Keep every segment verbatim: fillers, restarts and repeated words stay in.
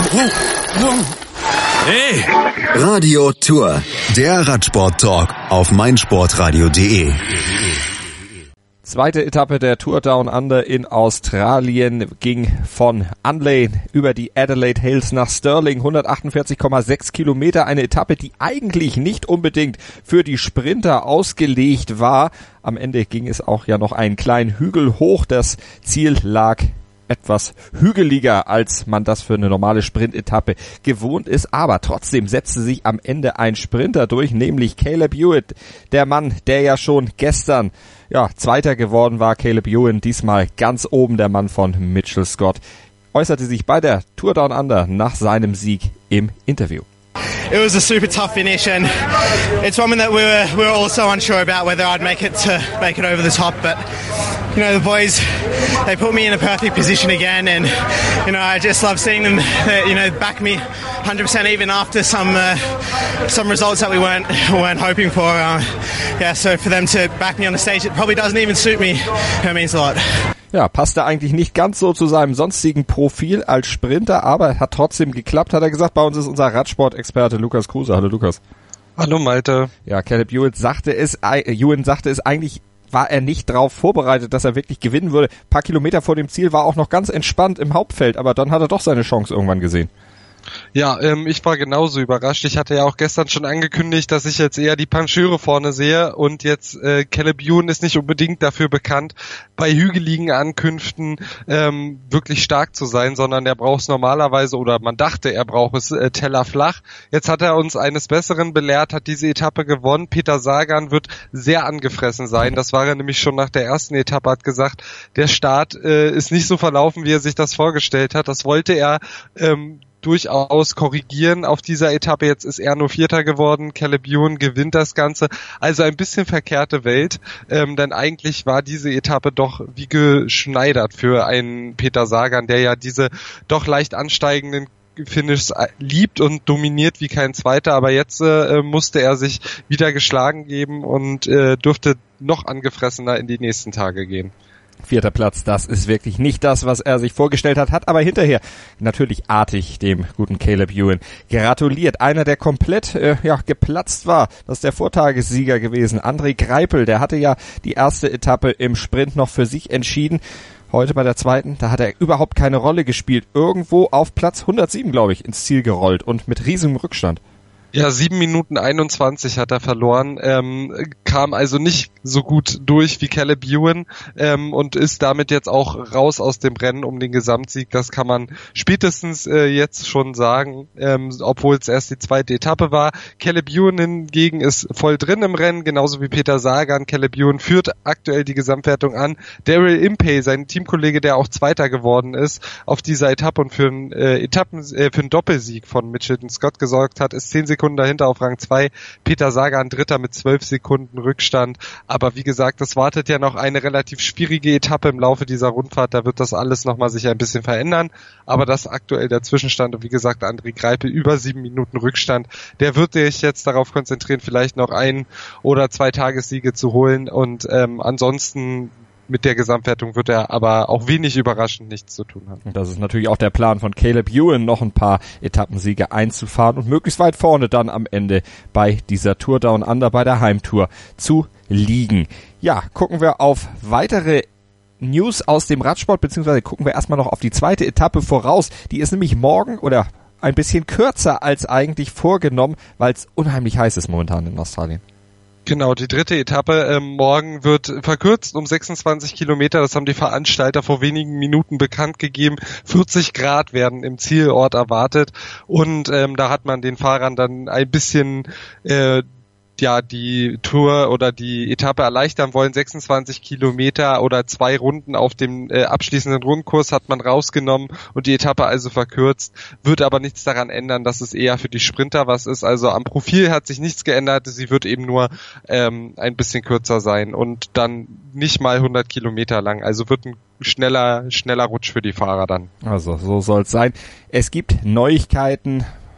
Hey! Radio Tour, der Radsport-Talk auf meinsportradio punkt de. Zweite Etappe der Tour Down Under in Australien ging von Unley über die Adelaide Hills nach Stirling, hundertachtundvierzig Komma sechs Kilometer, eine Etappe, die eigentlich nicht unbedingt für die Sprinter ausgelegt war. Am Ende ging es auch ja noch einen kleinen Hügel hoch, das Ziel lag etwas hügeliger, als man das für eine normale Sprintetappe gewohnt ist, aber trotzdem setzte sich am Ende ein Sprinter durch, nämlich Caleb Ewan, der Mann, der ja schon gestern ja Zweiter geworden war. Caleb Ewan, diesmal ganz oben, der Mann von Mitchell Scott, äußerte sich bei der Tour Down Under nach seinem Sieg im Interview. It was a super tough finish, and it's one that we were we were all so unsure about whether I'd make it to make it over the top. But you know, the boys, they put me in a perfect position again, and you know, I just love seeing them, uh, you know, back me one hundred percent even after some uh, some results that we weren't weren't hoping for. Uh, yeah, so for them to back me on the stage, it probably doesn't even suit me. It means a lot. Ja, passte eigentlich nicht ganz so zu seinem sonstigen Profil als Sprinter, aber hat trotzdem geklappt, hat er gesagt. Bei uns ist unser Radsport-Experte Lukas Kruse. Hallo Lukas. Hallo Malte. Ja, Caleb Ewan sagte es, Ewan sagte es, eigentlich war er nicht darauf vorbereitet, dass er wirklich gewinnen würde. Ein paar Kilometer vor dem Ziel war auch noch ganz entspannt im Hauptfeld, aber dann hat er doch seine Chance irgendwann gesehen. Ja, ähm, ich war genauso überrascht. Ich hatte ja auch gestern schon angekündigt, dass ich jetzt eher die Pancheure vorne sehe, und jetzt äh, Caleb Ewan ist nicht unbedingt dafür bekannt, bei hügeligen Ankünften ähm, wirklich stark zu sein, sondern er braucht es normalerweise, oder man dachte, er braucht es äh, tellerflach. Jetzt hat er uns eines Besseren belehrt, hat diese Etappe gewonnen. Peter Sagan wird sehr angefressen sein. Das war er nämlich schon nach der ersten Etappe, hat gesagt, der Start äh, ist nicht so verlaufen, wie er sich das vorgestellt hat. Das wollte er ähm, durchaus korrigieren auf dieser Etappe. Jetzt ist er nur Vierter geworden. Caleb Ewan gewinnt das Ganze. Also ein bisschen verkehrte Welt, ähm, denn eigentlich war diese Etappe doch wie geschneidert für einen Peter Sagan, der ja diese doch leicht ansteigenden Finishes liebt und dominiert wie kein Zweiter, aber jetzt äh, musste er sich wieder geschlagen geben und äh, durfte noch angefressener in die nächsten Tage gehen. Vierter Platz, das ist wirklich nicht das, was er sich vorgestellt hat, hat aber hinterher natürlich artig dem guten Caleb Ewan gratuliert. Einer, der komplett äh, ja geplatzt war, das ist der Vortagessieger gewesen, André Greipel, der hatte ja die erste Etappe im Sprint noch für sich entschieden. Heute bei der zweiten, da hat er überhaupt keine Rolle gespielt. Irgendwo auf Platz hundertsieben, glaube ich, ins Ziel gerollt und mit riesigem Rückstand. Ja, sieben Minuten einundzwanzig hat er verloren, ähm, kam also nicht so gut durch wie Caleb Ewan ähm, und ist damit jetzt auch raus aus dem Rennen um den Gesamtsieg. Das kann man spätestens äh, jetzt schon sagen, ähm, obwohl es erst die zweite Etappe war. Caleb Ewan hingegen ist voll drin im Rennen, genauso wie Peter Sagan. Caleb Ewan führt aktuell die Gesamtwertung an. Daryl Impey, sein Teamkollege, der auch Zweiter geworden ist auf dieser Etappe und für einen äh, Etappen, äh, für einen Doppelsieg von Mitchell Scott gesorgt hat, ist zehn Sekunden dahinter auf Rang zwei. Peter Sagan Dritter mit zwölf Sekunden Rückstand. Aber wie gesagt, es wartet ja noch eine relativ schwierige Etappe im Laufe dieser Rundfahrt. Da wird das alles nochmal sich ein bisschen verändern. Aber das aktuell der Zwischenstand. Und wie gesagt, André Greipel über sieben Minuten Rückstand. Der wird sich jetzt darauf konzentrieren, vielleicht noch ein oder zwei Tagessiege zu holen. Und ähm, ansonsten mit der Gesamtwertung wird er aber auch wenig überraschend nichts zu tun haben. Und das ist natürlich auch der Plan von Caleb Ewan, noch ein paar Etappensiege einzufahren und möglichst weit vorne dann am Ende bei dieser Tour Down Under, bei der Heimtour zu liegen. Ja, gucken wir auf weitere News aus dem Radsport, beziehungsweise gucken wir erstmal noch auf die zweite Etappe voraus. Die ist nämlich morgen oder ein bisschen kürzer als eigentlich vorgenommen, weil es unheimlich heiß ist momentan in Australien. Genau, die dritte Etappe ähm, morgen wird verkürzt um sechsundzwanzig Kilometer. Das haben die Veranstalter vor wenigen Minuten bekannt gegeben. vierzig Grad werden im Zielort erwartet und ähm, da hat man den Fahrern dann ein bisschen äh, ja die Tour oder die Etappe erleichtern wollen. sechsundzwanzig Kilometer oder zwei Runden auf dem äh, abschließenden Rundkurs hat man rausgenommen und die Etappe also verkürzt. Wird aber nichts daran ändern, dass es eher für die Sprinter was ist. Also am Profil hat sich nichts geändert. Sie wird eben nur ähm, ein bisschen kürzer sein und dann nicht mal hundert Kilometer lang. Also wird ein schneller, schneller Rutsch für die Fahrer dann. Also so soll es sein. Es gibt Neuigkeiten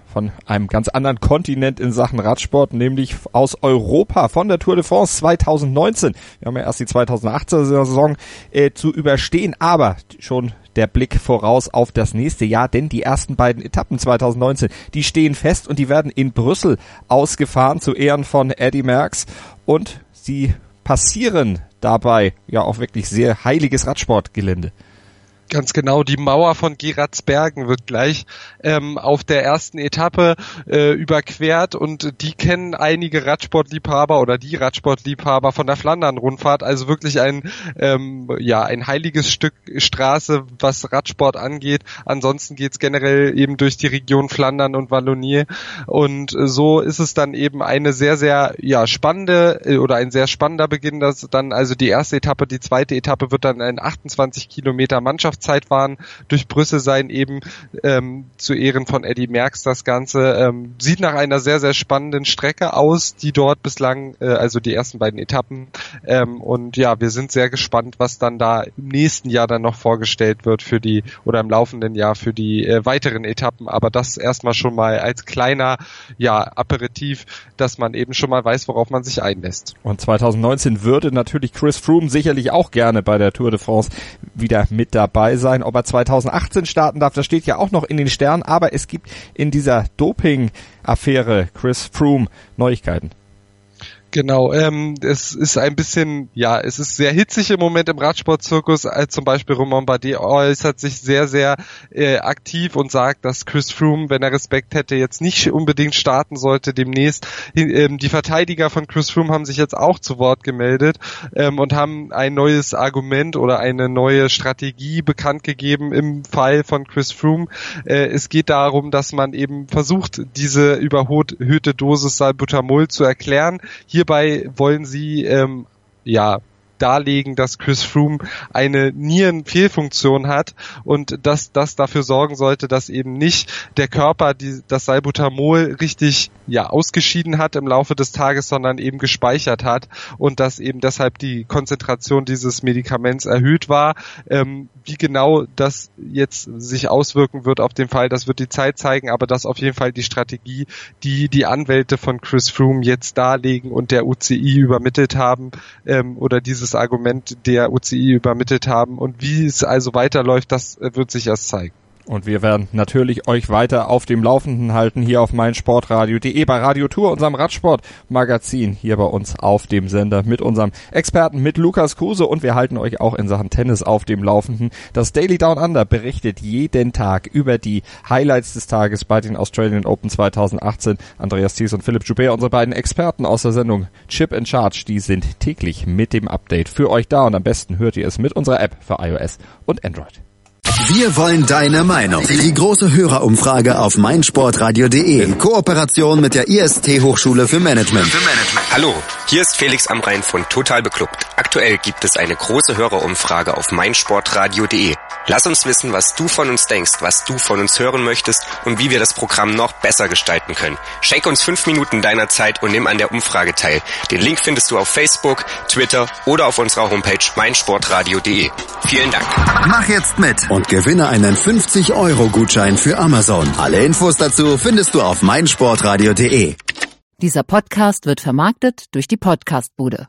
von einem ganz anderen Kontinent in Sachen Radsport, nämlich aus Europa, von der Tour de France zwanzig neunzehn. Wir haben ja erst die zweitausendachtzehner Saison äh, zu überstehen, aber schon der Blick voraus auf das nächste Jahr, denn die ersten beiden Etappen zwanzig neunzehn, die stehen fest und die werden in Brüssel ausgefahren zu Ehren von Eddy Merckx und sie passieren dabei ja auch wirklich sehr heiliges Radsportgelände. Ganz genau, die Mauer von Geraardsbergen wird gleich ähm, auf der ersten Etappe äh, überquert und die kennen einige Radsportliebhaber oder die Radsportliebhaber von der Flandern-Rundfahrt, also wirklich ein ähm, ja ein heiliges Stück Straße, was Radsport angeht. Ansonsten geht's generell eben durch die Region Flandern und Wallonie und äh, so ist es dann eben eine sehr, sehr ja spannende äh, oder ein sehr spannender Beginn, dass dann also die erste Etappe, die zweite Etappe wird dann ein achtundzwanzig Kilometer Mannschaft Zeitfahren durch Brüssel sein, eben ähm, zu Ehren von Eddy Merckx das Ganze. Ähm, sieht nach einer sehr, sehr spannenden Strecke aus, die dort bislang, äh, also die ersten beiden Etappen. Ähm, und ja, wir sind sehr gespannt, was dann da im nächsten Jahr dann noch vorgestellt wird für die, oder im laufenden Jahr für die äh, weiteren Etappen. Aber das erstmal schon mal als kleiner, ja, Aperitif, dass man eben schon mal weiß, worauf man sich einlässt. Und zwanzig neunzehn würde natürlich Chris Froome sicherlich auch gerne bei der Tour de France wieder mit dabei sein. Ob er zwanzig achtzehn starten darf, das steht ja auch noch in den Sternen, aber es gibt in dieser Doping-Affäre Chris Froome Neuigkeiten. Genau, ähm, es ist ein bisschen, ja, es ist sehr hitzig im Moment im Radsportzirkus, als zum Beispiel Romain Bardet äußert sich sehr, sehr äh, aktiv und sagt, dass Chris Froome, wenn er Respekt hätte, jetzt nicht unbedingt starten sollte demnächst. Ähm, die Verteidiger von Chris Froome haben sich jetzt auch zu Wort gemeldet ähm, und haben ein neues Argument oder eine neue Strategie bekannt gegeben im Fall von Chris Froome. Äh, es geht darum, dass man eben versucht, diese überhöhte Dosis Salbutamol zu erklären. Hier Hierbei wollen sie ähm, ja darlegen, dass Chris Froome eine Nierenfehlfunktion hat und dass das dafür sorgen sollte, dass eben nicht der Körper die, das Salbutamol richtig ja ausgeschieden hat im Laufe des Tages, sondern eben gespeichert hat und dass eben deshalb die Konzentration dieses Medikaments erhöht war. Ähm, wie genau das jetzt sich auswirken wird auf den Fall, das wird die Zeit zeigen, aber das ist auf jeden Fall die Strategie, die die Anwälte von Chris Froome jetzt darlegen und der U C I übermittelt haben ähm, oder dieses Argument der U C I übermittelt haben und wie es also weiterläuft, das wird sich erst zeigen. Und wir werden natürlich euch weiter auf dem Laufenden halten hier auf meinsportradio punkt de bei Radio Tour, unserem Radsportmagazin hier bei uns auf dem Sender mit unserem Experten, mit Lukas Kruse und wir halten euch auch in Sachen Tennis auf dem Laufenden. Das Daily Down Under berichtet jeden Tag über die Highlights des Tages bei den Australian Open zwanzig achtzehn. Andreas Thies und Philipp Joubert, unsere beiden Experten aus der Sendung Chip in Charge, die sind täglich mit dem Update für euch da und am besten hört ihr es mit unserer App für iOS und Android. Wir wollen deine Meinung. Die große Hörerumfrage auf meinsportradio punkt de in Kooperation mit der I S T-Hochschule für Management. Hallo, hier ist Felix Amrain von Total Beklubbt. Aktuell gibt es eine große Hörerumfrage auf meinsportradio punkt de. Lass uns wissen, was du von uns denkst, was du von uns hören möchtest und wie wir das Programm noch besser gestalten können. Schenk uns fünf Minuten deiner Zeit und nimm an der Umfrage teil. Den Link findest du auf Facebook, Twitter oder auf unserer Homepage meinsportradio punkt de. Vielen Dank. Mach jetzt mit und gewinne einen fünfzig Euro Gutschein für Amazon. Alle Infos dazu findest du auf meinsportradio punkt de. Dieser Podcast wird vermarktet durch die Podcastbude.